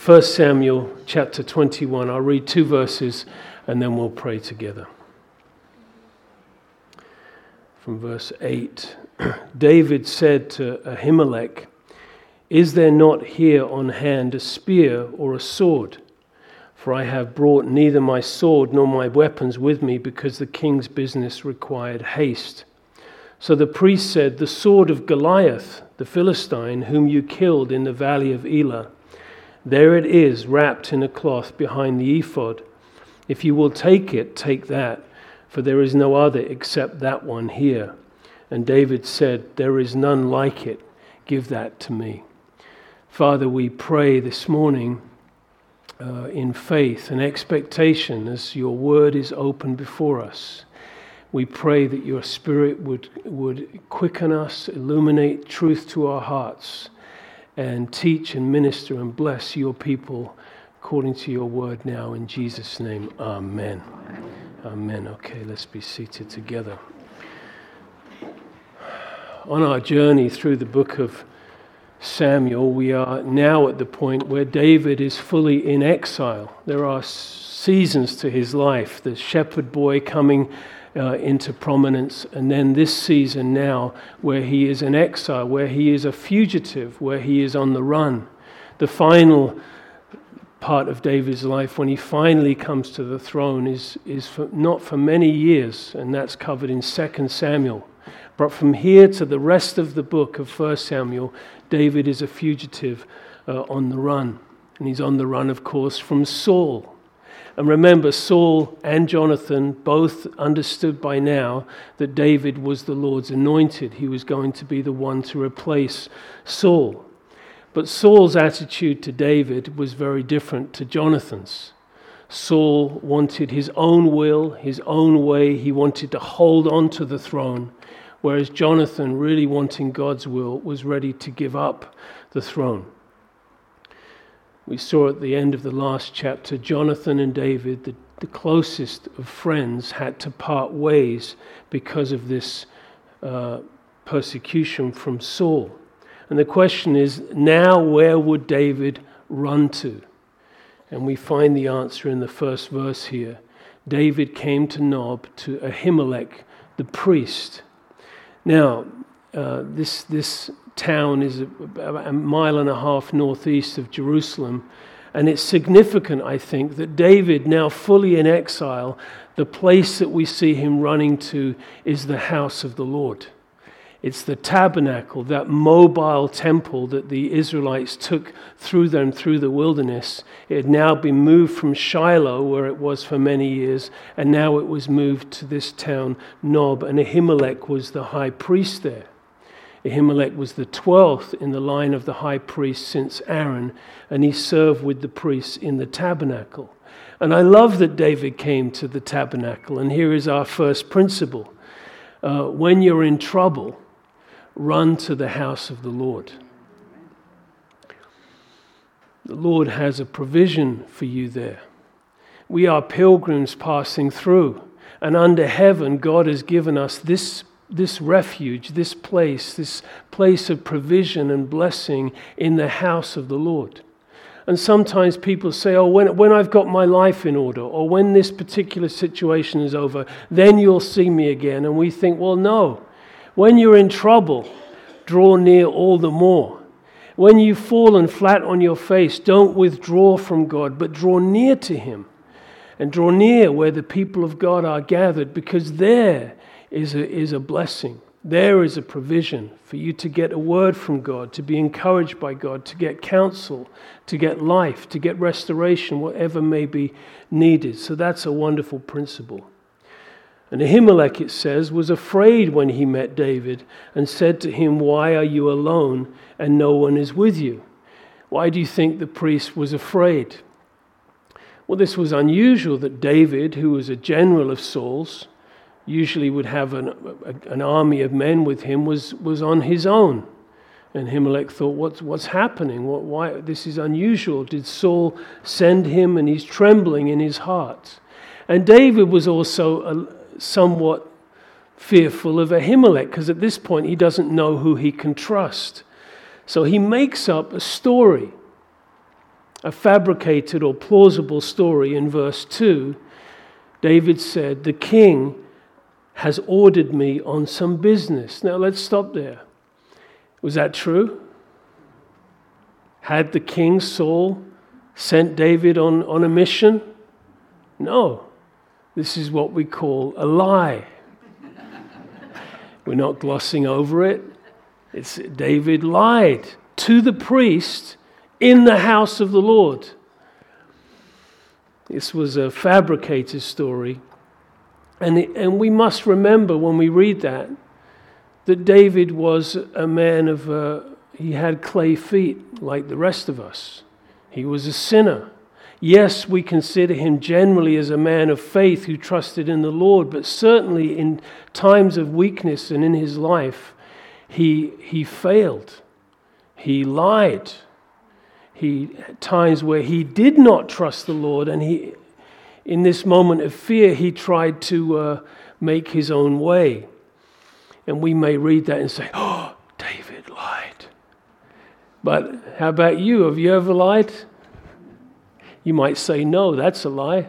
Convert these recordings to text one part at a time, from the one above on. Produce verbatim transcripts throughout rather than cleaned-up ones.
First Samuel chapter twenty-one. I'll read two verses and then we'll pray together. From verse eight. David said to Ahimelech, "Is there not here on hand a spear or a sword? For I have brought neither my sword nor my weapons with me, because the king's business required haste." So the priest said, "The sword of Goliath, the Philistine, whom you killed in the valley of Elah. There it is, wrapped in a cloth behind the ephod. If you will take it, take that, for there is no other except that one here." And David said, "There is none like it. Give that to me." Father, we pray this morning uh, in faith and expectation as your word is open before us. We pray that your Spirit would, would quicken us, illuminate truth to our hearts, and teach and minister and bless your people according to your word now. In Jesus' name, amen. Amen. Okay, let's be seated together. On our journey through the book of Samuel, we are now at the point where David is fully in exile. There are seasons to his life, the shepherd boy coming Uh, into prominence, and then this season now where he is in exile, where he is a fugitive, where he is on the run. The final part of David's life, when he finally comes to the throne, is, is for, not for many years, and that's covered in Second Samuel. But from here to the rest of the book of First Samuel, David is a fugitive uh, on the run. And he's on the run, of course, from Saul. And remember, Saul and Jonathan both understood by now that David was the Lord's anointed. He was going to be the one to replace Saul. But Saul's attitude to David was very different to Jonathan's. Saul wanted his own will, his own way. He wanted to hold on to the throne, whereas Jonathan, really wanting God's will, was ready to give up the throne. We saw at the end of the last chapter, Jonathan and David, the, the closest of friends, had to part ways because of this uh, persecution from Saul. And the question is, now where would David run to? And we find the answer in the first verse here. David came to Nob, to Ahimelech, the priest. Now, uh, this this town is about a mile and a half northeast of Jerusalem, and it's significant, I think, that David, now fully in exile, the place that we see him running to is the house of the Lord. It's the tabernacle, that mobile temple that the Israelites took through them through the wilderness. It had now been moved from Shiloh, where it was for many years, and now it was moved to this town, Nob, and Ahimelech was the high priest there. Ahimelech was the twelfth in the line of the high priest since Aaron, and he served with the priests in the tabernacle. And I love that David came to the tabernacle, and here is our first principle. Uh, when you're in trouble, run to the house of the Lord. The Lord has a provision for you there. We are pilgrims passing through, and under heaven, God has given us this This refuge, this place, this place of provision and blessing in the house of the Lord. And sometimes people say, oh, when, when I've got my life in order, or when this particular situation is over, then you'll see me again. And we think, well, no. When you're in trouble, draw near all the more. When you've fallen flat on your face, don't withdraw from God, but draw near to Him. And draw near where the people of God are gathered, because there is a, is a blessing. There is a provision for you to get a word from God, to be encouraged by God, to get counsel, to get life, to get restoration, whatever may be needed. So that's a wonderful principle. And Ahimelech, it says, was afraid when he met David and said to him, "Why are you alone and no one is with you?" Why do you think the priest was afraid? Well, this was unusual that David, who was a general of Saul's, usually would have an, a, an army of men with him, was, was on his own. And Ahimelech thought, what's, what's happening? What, why, this is unusual. Did Saul send him? And he's trembling in his heart. And David was also a, somewhat fearful of Ahimelech, because at this point he doesn't know who he can trust. So he makes up a story. a fabricated or plausible story in verse two, David said, "The king has ordered me on some business." Now let's stop there. Was that true? Had the king Saul sent David on, on a mission? No. This is what we call a lie. We're not glossing over it. It's David lied to the priest in the house of the Lord. This was a fabricated story. And, it, and we must remember when we read that, that David was a man of, uh, he had clay feet like the rest of us. He was a sinner. Yes, we consider him generally as a man of faith who trusted in the Lord, but certainly in times of weakness and in his life, he, he failed. He lied. He times where he did not trust the Lord, and he, in this moment of fear, he tried to uh, make his own way. And we may read that and say, "Oh, David lied." But how about you? Have you ever lied? You might say, "No, that's a lie."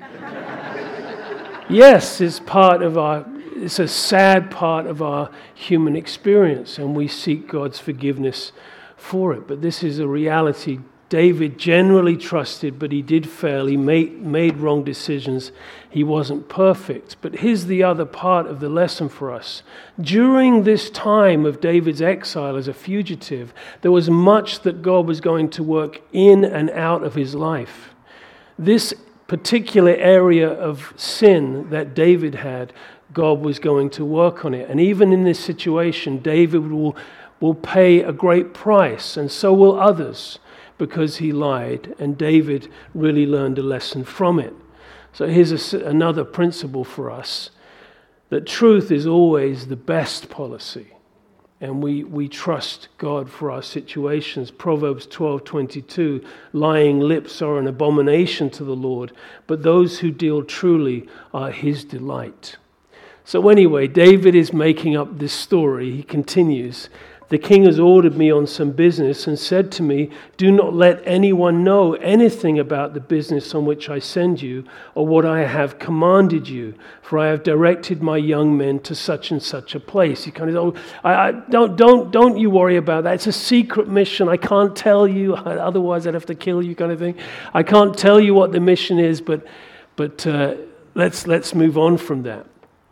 Yes, it's part of our, it's a sad part of our human experience, and we seek God's forgiveness for it. But this is a reality. David generally trusted, but he did fail. He made, made wrong decisions. He wasn't perfect. But here's the other part of the lesson for us. During this time of David's exile as a fugitive, there was much that God was going to work in and out of his life. This particular area of sin that David had, God was going to work on it. And even in this situation, David will, will pay a great price, and so will others, because he lied, and David really learned a lesson from it. So here's a, another principle for us, that truth is always the best policy, and we, we trust God for our situations. Proverbs twelve twenty-two, lying lips are an abomination to the Lord, but those who deal truly are his delight. So anyway, David is making up this story. He continues, "The king has ordered me on some business and said to me, 'Do not let anyone know anything about the business on which I send you or what I have commanded you, for I have directed my young men to such and such a place.'" He kind of, "Oh, I, I, don't, don't, don't you worry about that. It's a secret mission. I can't tell you. Otherwise, I'd have to kill you," kind of thing. "I can't tell you what the mission is, but, but uh, let's let's move on from that."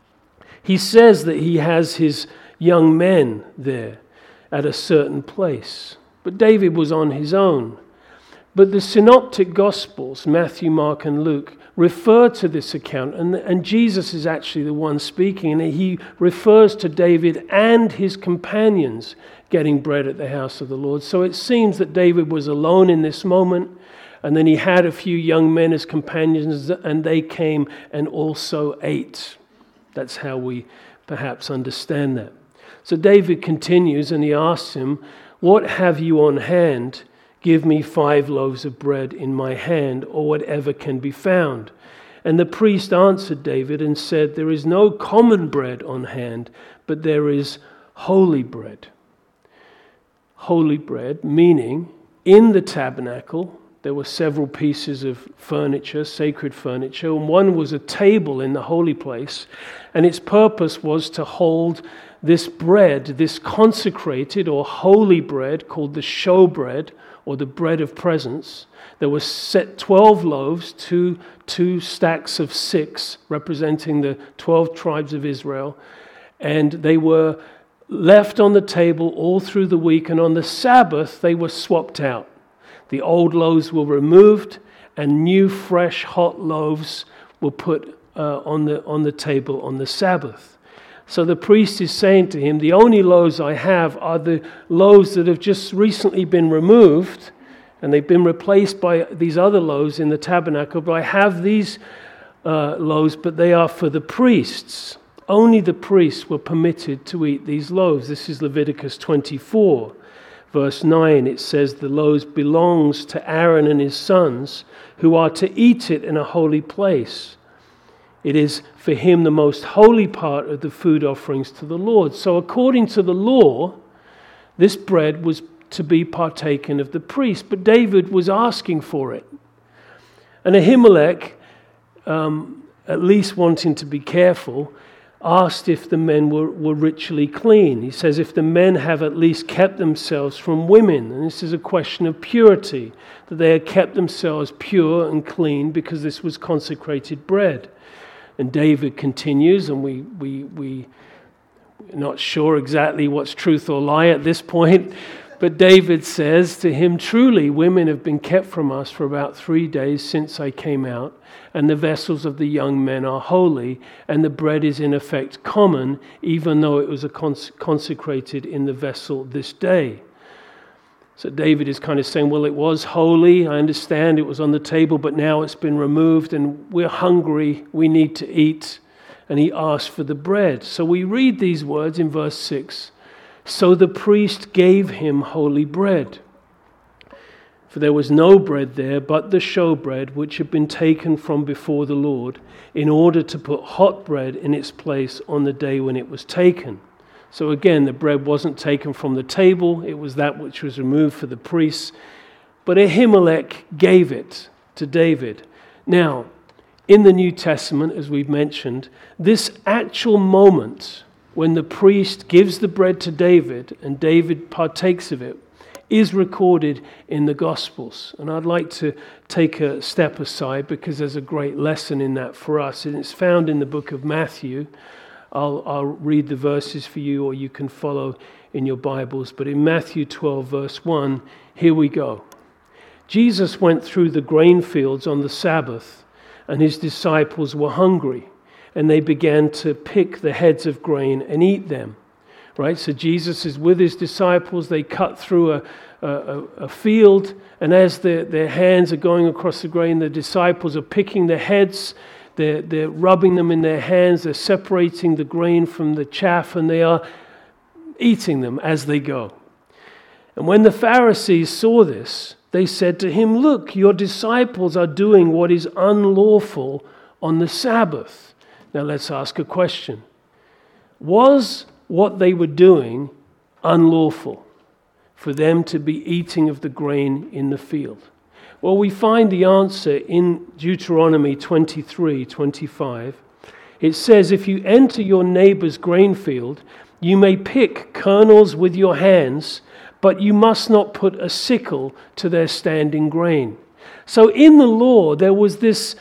He says that he has his young men there at a certain place. But David was on his own. But the synoptic Gospels, Matthew, Mark, and Luke, refer to this account, and, and Jesus is actually the one speaking, and he refers to David and his companions getting bread at the house of the Lord. So it seems that David was alone in this moment, and then he had a few young men as companions, and they came and also ate. That's how we perhaps understand that. So David continues and he asks him, "What have you on hand? Give me five loaves of bread in my hand, or whatever can be found." And the priest answered David and said, "There is no common bread on hand, but there is holy bread." Holy bread, meaning in the tabernacle, there were several pieces of furniture, sacred furniture, and one was a table in the holy place, and its purpose was to hold this bread, this consecrated or holy bread called the showbread, or the bread of presence. There were set twelve loaves, two, two stacks of six, representing the twelve tribes of Israel, and they were left on the table all through the week, and on the Sabbath they were swapped out. The old loaves were removed, and new, fresh, hot loaves were put uh, on the on the table on the Sabbath. So the priest is saying to him, "The only loaves I have are the loaves that have just recently been removed, and they've been replaced by these other loaves in the tabernacle. But I have these uh, loaves, but they are for the priests. Only the priests were permitted to eat these loaves." This is Leviticus twenty-four. Verse nine, it says, "The loaves belongs to Aaron and his sons, who are to eat it in a holy place. It is for him the most holy part of the food offerings to the Lord." So according to the law, this bread was to be partaken of the priest. But David was asking for it. And Ahimelech, um, at least wanting to be careful, asked if the men were, were ritually clean. He says if the men have at least kept themselves from women. And this is a question of purity, that they had kept themselves pure and clean because this was consecrated bread. And David continues, and we, we, we, we're not sure exactly what's truth or lie at this point, but David says to him, truly women have been kept from us for about three days since I came out, and the vessels of the young men are holy, and the bread is in effect common, even though it was a cons- consecrated in the vessel this day. So David is kind of saying, well, it was holy, I understand it was on the table, but now it's been removed, and we're hungry, we need to eat. And he asked for the bread. So we read these words in verse six. So the priest gave him holy bread. For there was no bread there but the showbread which had been taken from before the Lord, in order to put hot bread in its place on the day when it was taken. So again, the bread wasn't taken from the table, it was that which was removed for the priests. But Ahimelech gave it to David. Now, in the New Testament, as we've mentioned, this actual moment when the priest gives the bread to David and David partakes of it is recorded in the Gospels. And I'd like to take a step aside because there's a great lesson in that for us. And it's found in the book of Matthew. I'll, I'll read the verses for you, or you can follow in your Bibles. But in Matthew twelve, verse one, here we go. Jesus went through the grain fields on the Sabbath, and his disciples were hungry. And they began to pick the heads of grain and eat them. Right? So Jesus is with his disciples. They cut through a, a, a field. And as their, their hands are going across the grain, the disciples are picking the heads. They're, they're rubbing them in their hands. They're separating the grain from the chaff. And they are eating them as they go. And when the Pharisees saw this, they said to him, look, your disciples are doing what is unlawful on the Sabbath. Now let's ask a question. Was what they were doing unlawful for them to be eating of the grain in the field? Well, we find the answer in Deuteronomy twenty-three twenty-five. It says, if you enter your neighbor's grain field, you may pick kernels with your hands, but you must not put a sickle to their standing grain. So in the law, there was this,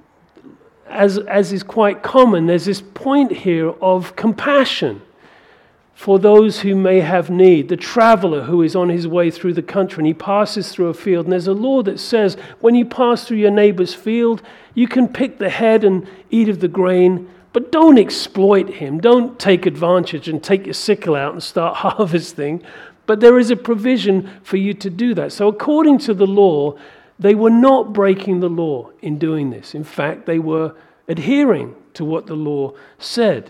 As, as is quite common, there's this point here of compassion for those who may have need. The traveler who is on his way through the country and he passes through a field, and there's a law that says when you pass through your neighbor's field, you can pick the head and eat of the grain, but don't exploit him. Don't take advantage and take your sickle out and start harvesting. But there is a provision for you to do that. So according to the law, they were not breaking the law in doing this. In fact, they were adhering to what the law said.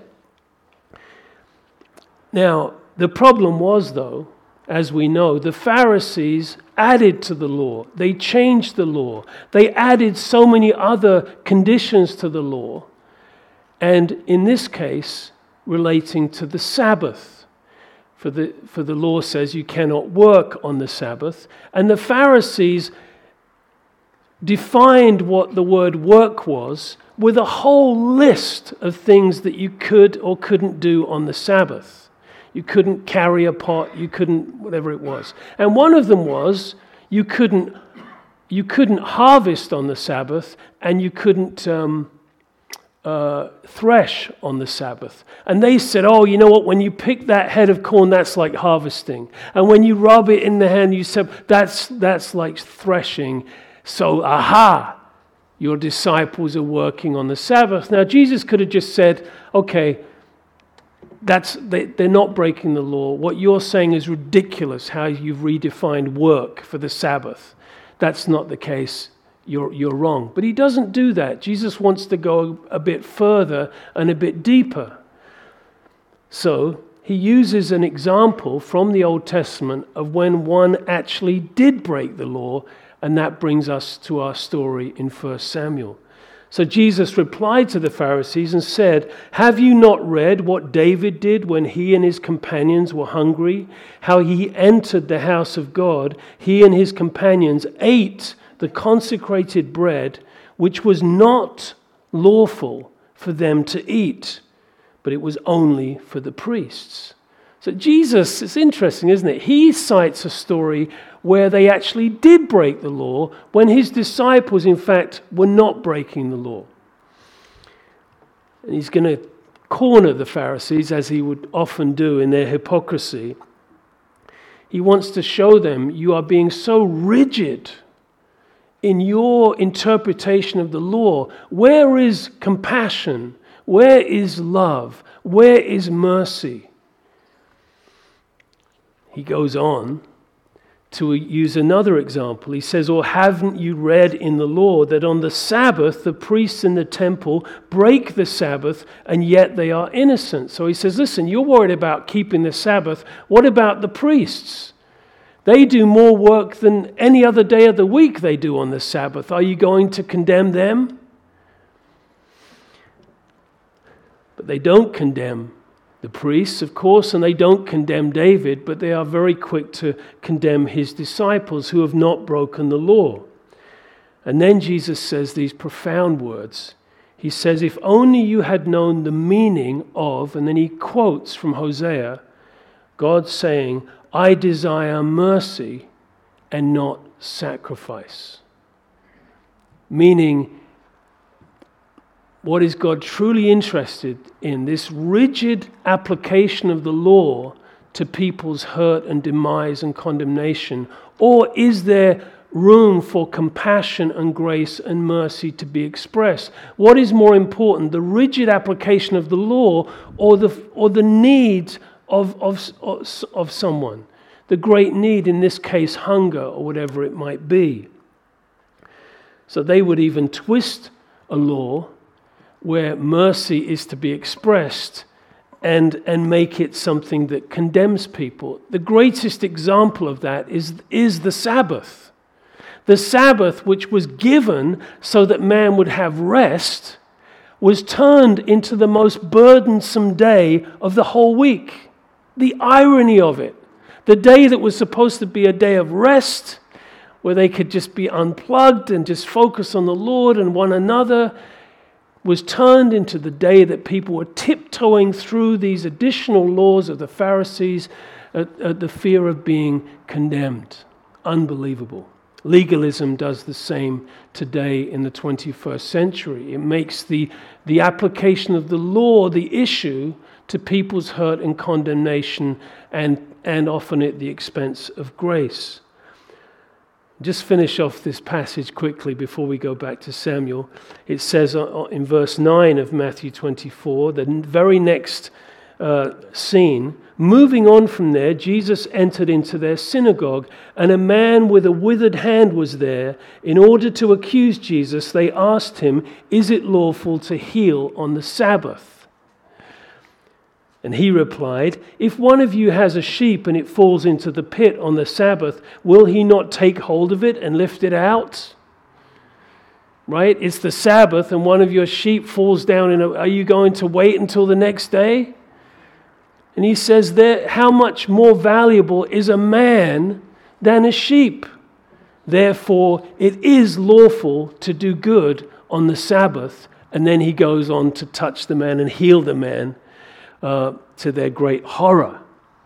Now, the problem was, though, as we know, the Pharisees added to the law. They changed the law. They added so many other conditions to the law. And in this case, relating to the Sabbath. For the, for the law says you cannot work on the Sabbath. And the Pharisees defined what the word work was with a whole list of things that you could or couldn't do on the Sabbath. You couldn't carry a pot, you couldn't, whatever it was. And one of them was you couldn't you couldn't harvest on the Sabbath, and you couldn't um, uh, thresh on the Sabbath. And they said, oh, you know what, when you pick that head of corn, that's like harvesting. And when you rub it in the hand, you said, that's that's like threshing. So, aha, your disciples are working on the Sabbath. Now, Jesus could have just said, okay, that's they, they're not breaking the law. What you're saying is ridiculous, how you've redefined work for the Sabbath. That's not the case. You're, you're wrong. But he doesn't do that. Jesus wants to go a bit further and a bit deeper. So he uses an example from the Old Testament of when one actually did break the law. And that brings us to our story in First Samuel. So Jesus replied to the Pharisees and said, "Have you not read what David did when he and his companions were hungry? How he entered the house of God, he and his companions ate the consecrated bread, which was not lawful for them to eat, but it was only for the priests." So Jesus, it's interesting, isn't it? He cites a story where they actually did break the law when his disciples, in fact, were not breaking the law. And he's going to corner the Pharisees, as he would often do in their hypocrisy. He wants to show them, you are being so rigid in your interpretation of the law. Where is compassion? Where is love? Where is mercy? He goes on to use another example. He says, "Or haven't you read in the law that on the Sabbath the priests in the temple break the Sabbath and yet they are innocent?" So he says, listen, you're worried about keeping the Sabbath. What about the priests? They do more work than any other day of the week they do on the Sabbath. Are you going to condemn them? But they don't condemn the priests, of course, and they don't condemn David, but they are very quick to condemn his disciples who have not broken the law. And then Jesus says these profound words. He says, "If only you had known the meaning of," and then he quotes from Hosea, God saying, "I desire mercy and not sacrifice." Meaning, what is God truly interested in? This rigid application of the law to people's hurt and demise and condemnation? Or is there room for compassion and grace and mercy to be expressed? What is more important, the rigid application of the law or the, or the needs of, of, of, of someone? The great need, in this case, hunger or whatever it might be. So they would even twist a law where mercy is to be expressed and, and make it something that condemns people. The greatest example of that is, is the Sabbath. The Sabbath, which was given so that man would have rest, was turned into the most burdensome day of the whole week. The irony of it. The day that was supposed to be a day of rest, where they could just be unplugged and just focus on the Lord and one another, was turned into the day that people were tiptoeing through these additional laws of the Pharisees at, at the fear of being condemned. Unbelievable. Legalism does the same today in the twenty-first century. It makes the, the application of the law the issue to people's hurt and condemnation, and, and often at the expense of grace. Just finish off this passage quickly before we go back to Samuel. It says in verse nine of Matthew twenty-four, the very next uh, scene, moving on from there, Jesus entered into their synagogue, and a man with a withered hand was there. In order to accuse Jesus, they asked him, "Is it lawful to heal on the Sabbath?" And he replied, "If one of you has a sheep and it falls into the pit on the Sabbath, will he not take hold of it and lift it out?" Right? It's the Sabbath and one of your sheep falls down in a, are you going to wait until the next day? And he says there, how much more valuable is a man than a sheep? Therefore, it is lawful to do good on the Sabbath. And then he goes on to touch the man and heal the man. Uh, to their great horror.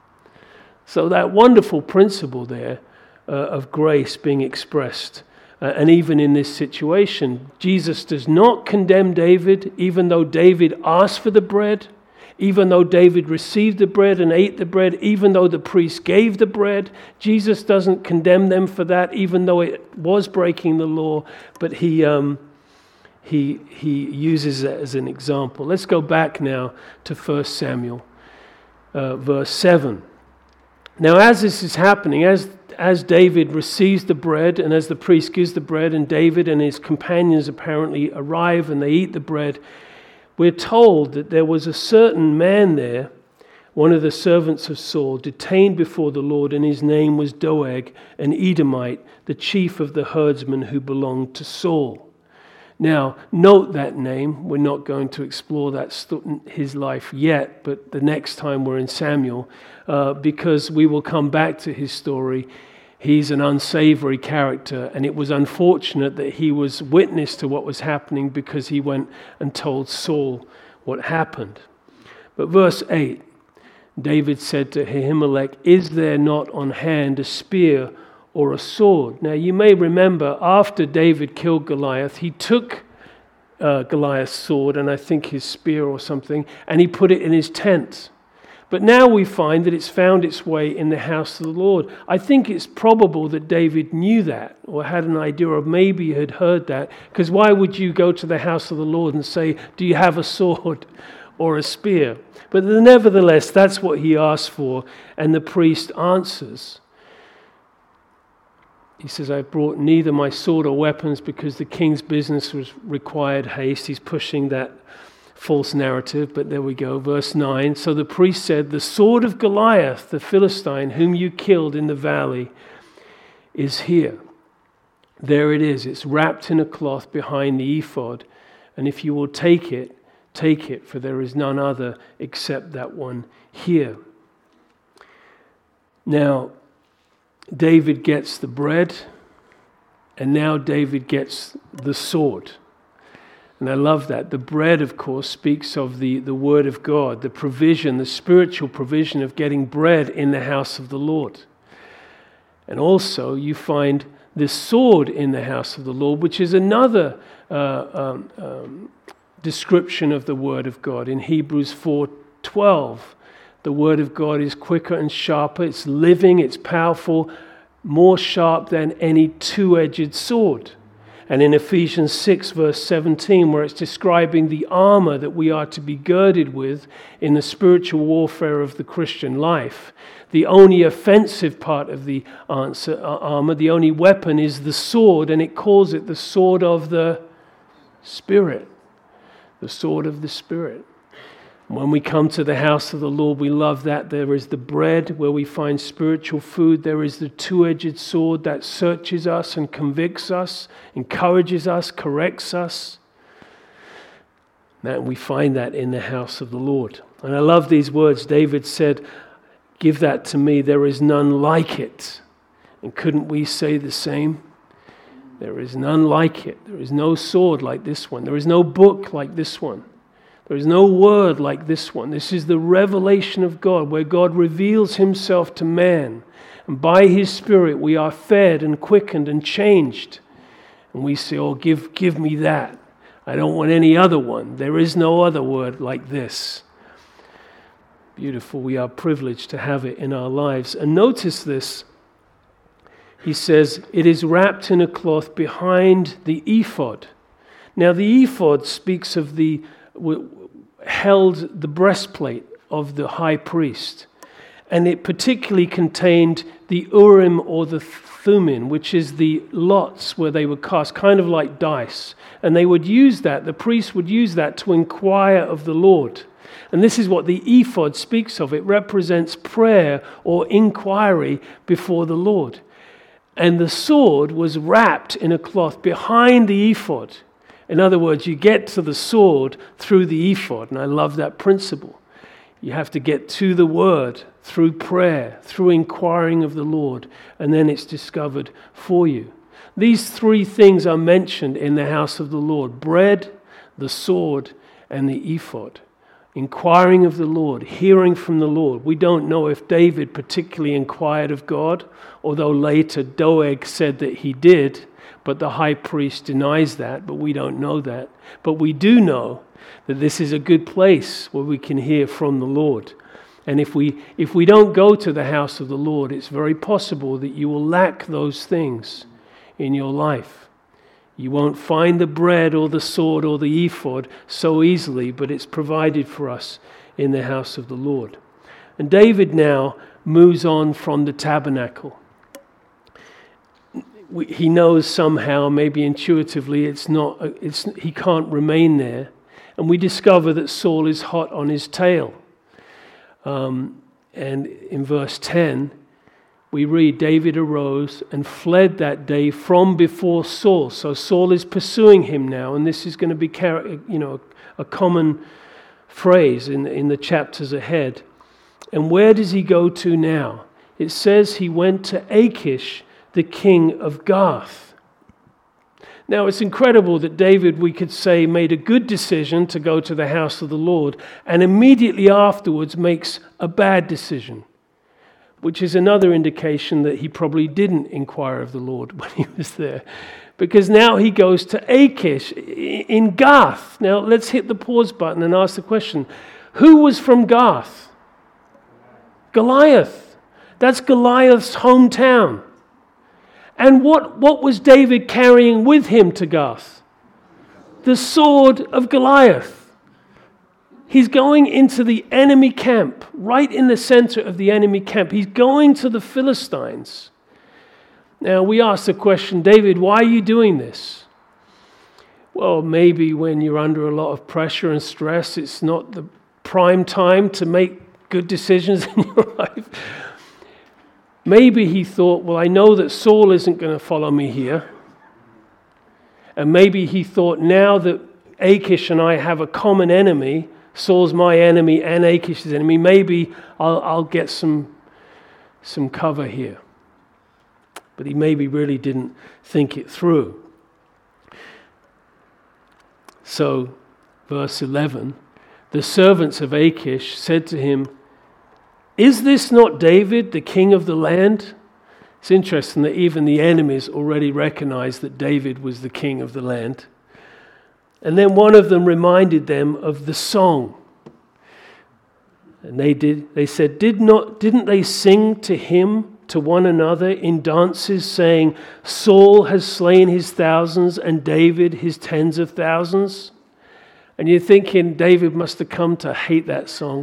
So that wonderful principle there uh, of grace being expressed. Uh, and even in this situation, Jesus does not condemn David, even though David asked for the bread, even though David received the bread and ate the bread, even though the priest gave the bread. Jesus doesn't condemn them for that, even though it was breaking the law, but he... Um, He, he uses it as an example. Let's go back now to First Samuel, uh, verse seven. Now, as this is happening, as, as David receives the bread, and as the priest gives the bread, and David and his companions apparently arrive and they eat the bread, we're told that there was a certain man there, one of the servants of Saul, detained before the Lord, and his name was Doeg, an Edomite, the chief of the herdsmen who belonged to Saul. Now, note that name. We're not going to explore that st- his life yet, but the next time we're in Samuel, uh, because we will come back to his story. He's an unsavory character, and it was unfortunate that he was witness to what was happening because he went and told Saul what happened. But verse eight, David said to Ahimelech, "Is there not on hand a spear or a sword?" Now you may remember after David killed Goliath, he took uh, Goliath's sword and I think his spear or something, and he put it in his tent. But now we find that it's found its way in the house of the Lord. I think it's probable that David knew that or had an idea, or maybe had heard that, because why would you go to the house of the Lord and say, "Do you have a sword or a spear?" But nevertheless, that's what he asked for, and the priest answers. He says, "I brought neither my sword or weapons because the king's business was required haste." He's pushing that false narrative, but there we go. Verse nine, "So the priest said, 'The sword of Goliath, the Philistine, whom you killed in the valley, is here.' There it is. It's wrapped in a cloth behind the ephod. And if you will take it, take it, for there is none other except that one here." Now, David gets the bread, and now David gets the sword. And I love that. The bread, of course, speaks of the, the word of God, the provision, the spiritual provision of getting bread in the house of the Lord. And also you find this sword in the house of the Lord, which is another uh, um, um, description of the word of God. In Hebrews four twelve, the word of God is quicker and sharper, it's living, it's powerful, more sharp than any two-edged sword. And in Ephesians six verse seventeen, where it's describing the armor that we are to be girded with in the spiritual warfare of the Christian life, the only offensive part of the answer, uh, armor, the only weapon is the sword, and it calls it the sword of the Spirit. The sword of the Spirit. When we come to the house of the Lord, we love that. There is the bread where we find spiritual food. There is the two-edged sword that searches us and convicts us, encourages us, corrects us. And we find that in the house of the Lord. And I love these words. David said, "Give that to me. There is none like it." And couldn't we say the same? There is none like it. There is no sword like this one. There is no book like this one. There is no word like this one. This is the revelation of God, where God reveals himself to man. And by his Spirit we are fed and quickened and changed. And we say, "Oh, give, give me that. I don't want any other one. There is no other word like this." Beautiful. We are privileged to have it in our lives. And notice this. He says, "It is wrapped in a cloth behind the ephod." Now the ephod speaks of the held the breastplate of the high priest, and it particularly contained the Urim or the Thummim, which is the lots where they were cast, kind of like dice, and they would use that, the priest would use that to inquire of the Lord. And this is what the ephod speaks of. It represents prayer or inquiry before the Lord. And the sword was wrapped in a cloth behind the ephod. In other words, you get to the sword through the ephod, and I love that principle. You have to get to the word through prayer, through inquiring of the Lord, and then it's discovered for you. These three things are mentioned in the house of the Lord: bread, the sword, and the ephod. Inquiring of the Lord, hearing from the Lord. We don't know if David particularly inquired of God, although later Doeg said that he did. But the high priest denies that, but we don't know that. But we do know that this is a good place where we can hear from the Lord. And if we if we don't go to the house of the Lord, it's very possible that you will lack those things in your life. You won't find the bread or the sword or the ephod so easily, but it's provided for us in the house of the Lord. And David now moves on from the tabernacle. He knows somehow, maybe intuitively, it's not. It's he can't remain there, and we discover that Saul is hot on his tail. Um, and in verse ten, we read, David arose and fled that day from before Saul. So Saul is pursuing him now, and this is going to be, you know, a common phrase in, in the chapters ahead. And where does he go to now? It says he went to Achish, the king of Gath. Now, it's incredible that David, we could say, made a good decision to go to the house of the Lord, and immediately afterwards makes a bad decision, which is another indication that he probably didn't inquire of the Lord when he was there. Because now he goes to Achish in Gath. Now, let's hit the pause button and ask the question, who was from Gath? Goliath. That's Goliath's hometown. And what, what was David carrying with him to Gath? The sword of Goliath. He's going into the enemy camp, right in the center of the enemy camp. He's going to the Philistines. Now, we ask the question, David, why are you doing this? Well, maybe when you're under a lot of pressure and stress, it's not the prime time to make good decisions in your life. Maybe he thought, well, I know that Saul isn't going to follow me here. And maybe he thought, now that Achish and I have a common enemy, Saul's my enemy and Achish's enemy, maybe I'll, I'll get some, some cover here. But he maybe really didn't think it through. So, verse eleven, the servants of Achish said to him, is this not David, the king of the land? It's interesting that even the enemies already recognized that David was the king of the land. And then one of them reminded them of the song. And they did. They said, Did not, didn't they sing to him, to one another in dances, saying, Saul has slain his thousands and David his tens of thousands? And you're thinking David must have come to hate that song.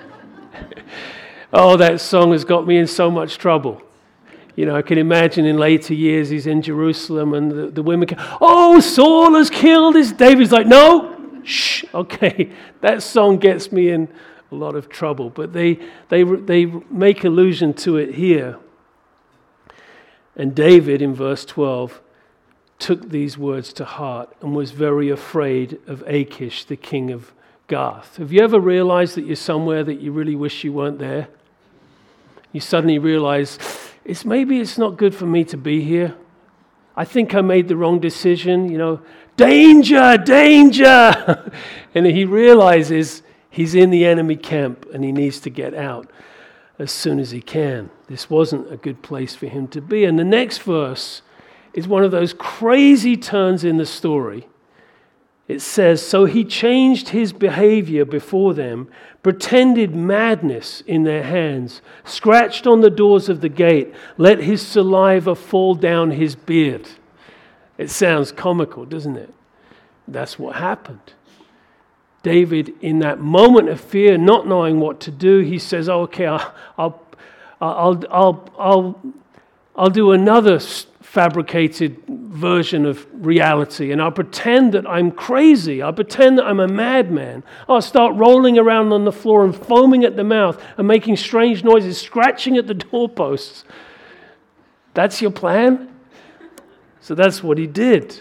Oh, that song has got me in so much trouble. You know, I can imagine in later years he's in Jerusalem and the, the women go, oh, Saul has killed his... David's like, no, shh, okay. That song gets me in a lot of trouble. But they, they, they make allusion to it here. And David, in verse twelve, took these words to heart and was very afraid of Achish, the king of Gath. Have you ever realized that you're somewhere that you really wish you weren't there? You suddenly realize, it's maybe it's not good for me to be here. I think I made the wrong decision, you know. Danger, danger! And he realizes he's in the enemy camp and he needs to get out as soon as he can. This wasn't a good place for him to be. And the next verse is one of those crazy turns in the story. It says, so he changed his behavior before them, pretended madness in their hands, scratched on the doors of the gate, let his saliva fall down his beard. It sounds comical, doesn't it? That's what happened. David, in that moment of fear, not knowing what to do, he says, oh, okay, I'll, I'll, I'll, I'll, I'll, I'll do another fabricated version of reality, and I'll pretend that I'm crazy. I'll pretend that I'm a madman. I'll start rolling around on the floor and foaming at the mouth and making strange noises, scratching at the doorposts. That's your plan? So that's what he did.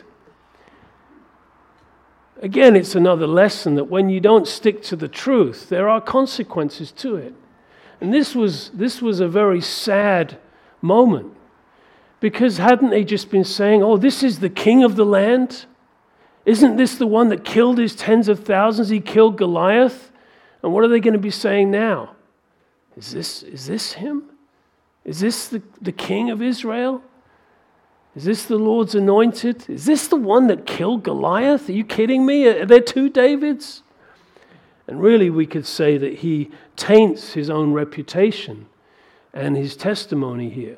Again, it's another lesson that when you don't stick to the truth, there are consequences to it. And this was this was a very sad moment. Because hadn't they just been saying, oh, this is the king of the land? Isn't this the one that killed his tens of thousands? He killed Goliath. And what are they going to be saying now? Is this, is this him? Is this the, the king of Israel? Is this the Lord's anointed? Is this the one that killed Goliath? Are you kidding me? Are there two Davids? And really we could say that he taints his own reputation and his testimony here.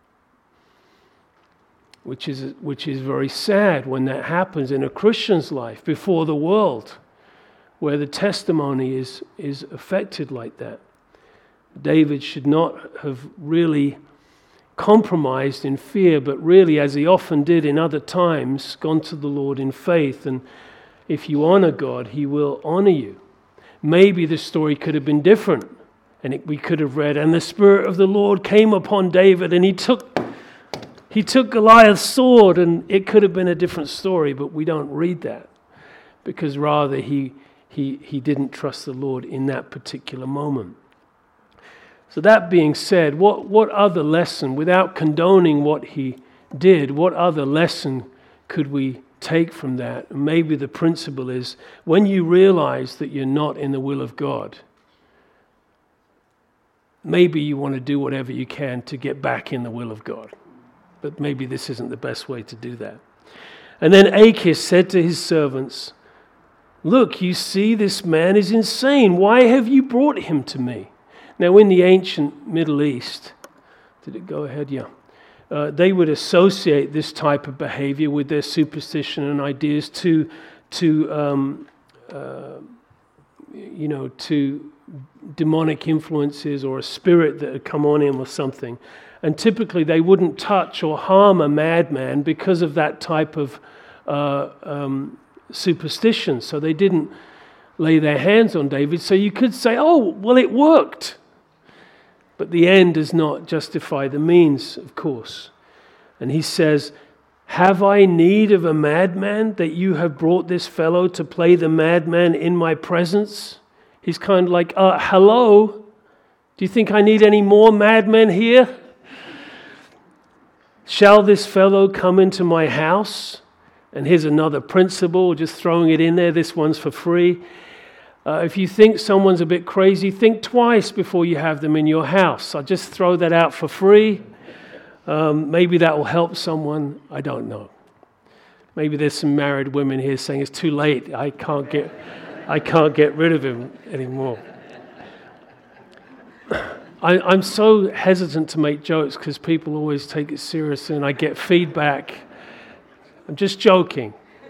Which is which is very sad when that happens in a Christian's life before the world, where the testimony is, is affected like that. David should not have really compromised in fear, but really, as he often did in other times, gone to the Lord in faith. And if you honor God, he will honor you. Maybe the story could have been different, And it, we could have read, and the Spirit of the Lord came upon David, and he took he took Goliath's sword, and it could have been a different story, but we don't read that, because rather he he he didn't trust the Lord in that particular moment. So that being said, what, what other lesson, without condoning what he did, what other lesson could we take from that? And maybe the principle is, when you realize that you're not in the will of God, maybe you want to do whatever you can to get back in the will of God. But maybe this isn't the best way to do that. And then Achish said to his servants, "Look, you see this man is insane. Why have you brought him to me?" Now, in the ancient Middle East, did it go ahead? Yeah. Uh, they would associate this type of behavior with their superstition and ideas to, to um, uh, you know, to demonic influences or a spirit that had come on him or something. And typically they wouldn't touch or harm a madman because of that type of uh, um, superstition. So they didn't lay their hands on David. So you could say, oh, well, it worked. But the end does not justify the means, of course. And he says, "Have I need of a madman that you have brought this fellow to play the madman in my presence?" He's kind of like, uh, hello? Do you think I need any more madmen here? "Shall this fellow come into my house?" And here's another principle, just throwing it in there. This one's for free. Uh, if you think someone's a bit crazy, think twice before you have them in your house. I'll just throw that out for free. Um, maybe that will help someone. I don't know. Maybe there's some married women here saying it's too late. I can't get, I can't get rid of him anymore. I, I'm so hesitant to make jokes because people always take it seriously, and I get feedback. I'm just joking.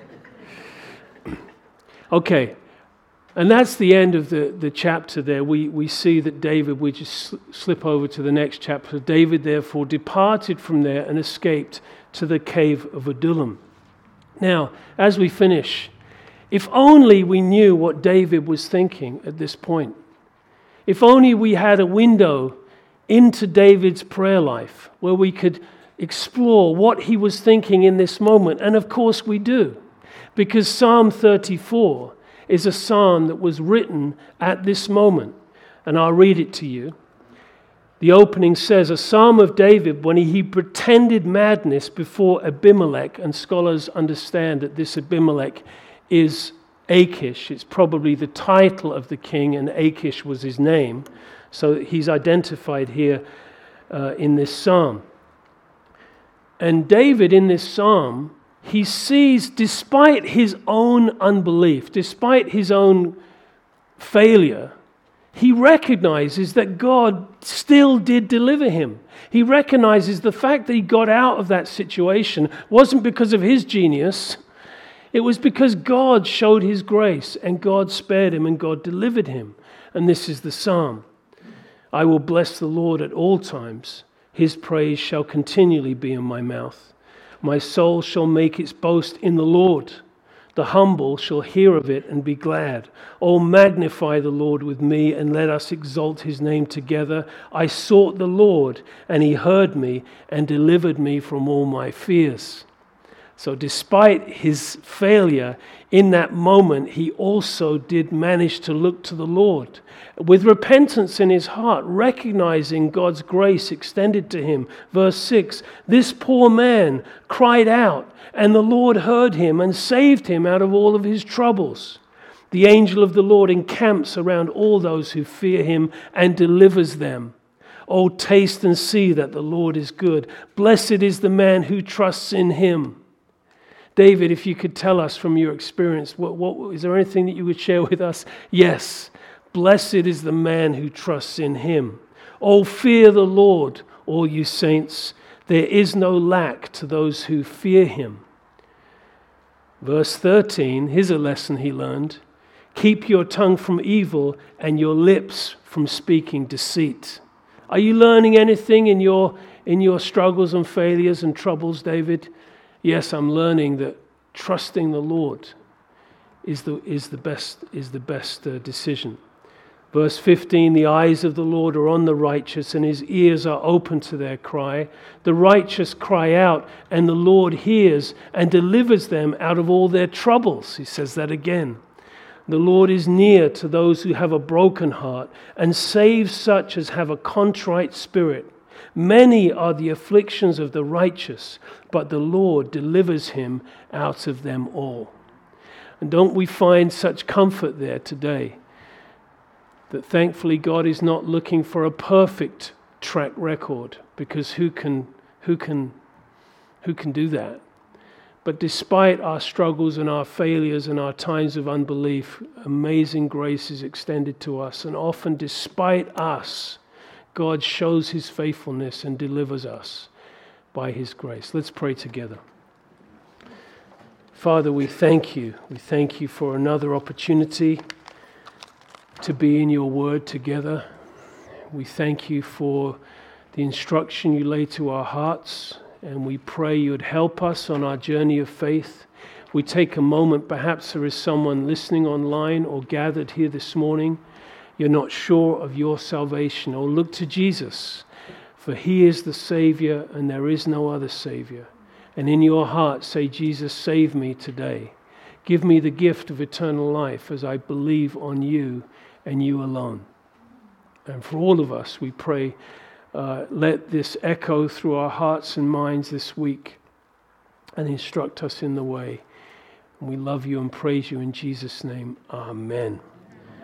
Okay. And that's the end of the, the chapter there. We, we see that David, we just slip over to the next chapter. David, therefore, departed from there and escaped to the cave of Adullam. Now, as we finish, if only we knew what David was thinking at this point. If only we had a window into David's prayer life where we could explore what he was thinking in this moment. And of course we do, because Psalm thirty-four is a psalm that was written at this moment. And I'll read it to you. The opening says, "A psalm of David when he pretended madness before Abimelech." And scholars understand that this Abimelech is Achish. It's probably the title of the king, and Achish was his name. So he's identified here uh, in this psalm. And David in this psalm, he sees, despite his own unbelief, despite his own failure, he recognizes that God still did deliver him. He recognizes the fact that he got out of that situation wasn't because of his genius. It was because God showed his grace, and God spared him, and God delivered him. And this is the psalm. "I will bless the Lord at all times. His praise shall continually be in my mouth. My soul shall make its boast in the Lord. The humble shall hear of it and be glad. Oh, magnify the Lord with me, and let us exalt his name together. I sought the Lord, and he heard me and delivered me from all my fears." So despite his failure in that moment, he also did manage to look to the Lord with repentance in his heart, recognizing God's grace extended to him. Verse six, "This poor man cried out, and the Lord heard him and saved him out of all of his troubles. The angel of the Lord encamps around all those who fear him and delivers them. Oh, taste and see that the Lord is good. Blessed is the man who trusts in him." David, if you could tell us from your experience, what, what, is there anything that you would share with us? Yes. Blessed is the man who trusts in him. Oh, fear the Lord, all you saints. There is no lack to those who fear him. Verse thirteen, here's a lesson he learned. Keep your tongue from evil and your lips from speaking deceit. Are you learning anything in your, in your struggles and failures and troubles, David? Yes, I'm learning that trusting the Lord is the is the best is the best uh, decision. Verse fifteen, the eyes of the Lord are on the righteous, and his ears are open to their cry. The righteous cry out, and the Lord hears and delivers them out of all their troubles. He says that again. The Lord is near to those who have a broken heart, and saves such as have a contrite spirit. Many are the afflictions of the righteous, but the Lord delivers him out of them all. And don't we find such comfort there today? That thankfully God is not looking for a perfect track record, because who can who can who can do that? But despite our struggles and our failures and our times of unbelief, amazing grace is extended to us, and often despite us, God shows his faithfulness and delivers us by his grace. Let's pray together. Father, we thank you. We thank you for another opportunity to be in your word together. We thank you for the instruction you lay to our hearts, and we pray you'd help us on our journey of faith. We take a moment, perhaps there is someone listening online or gathered here this morning, you're not sure of your salvation, or look to Jesus, for he is the Savior and there is no other Savior. And in your heart say, Jesus, save me today. Give me the gift of eternal life as I believe on you and you alone. And for all of us, we pray, uh, let this echo through our hearts and minds this week and instruct us in the way. And we love you and praise you in Jesus' name. Amen.